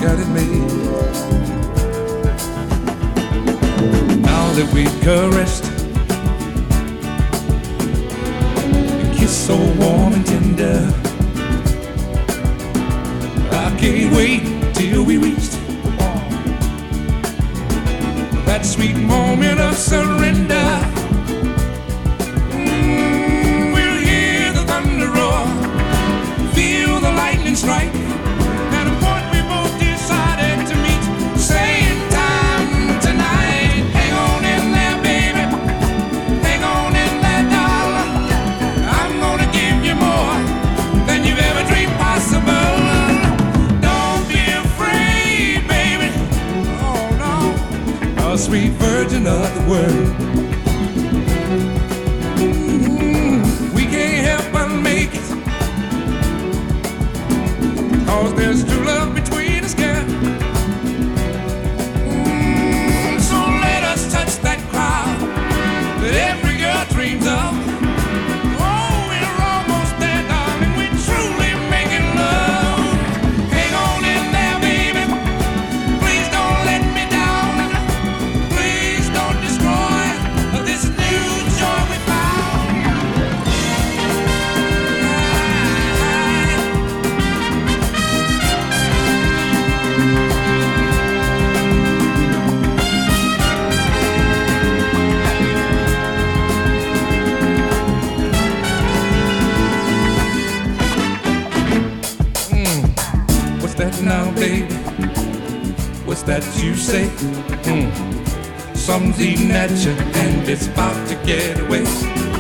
got it made. Now that we've caressed and kissed so warm and tender, I can't wait till we reach that sweet moment of surrender. We'll hear the thunder roar, feel the lightning strike. At a point we both decided to meet, same time tonight. Hang on in there, baby, hang on in there, darling. I'm gonna give you more than you've ever dreamed possible. Don't be afraid, baby, oh no, a sweet virgin of the world. We can't help but make it, 'cause there's true love between us, girl. So let us touch that cloud that every girl dreams of. Oh, we're almost there, darling, we're truly making love. Hang on in there, baby, please don't let me down. Please don't destroy this new joy we found. What's that now, baby? What's that you say? Something's eating at you and it's about to get away.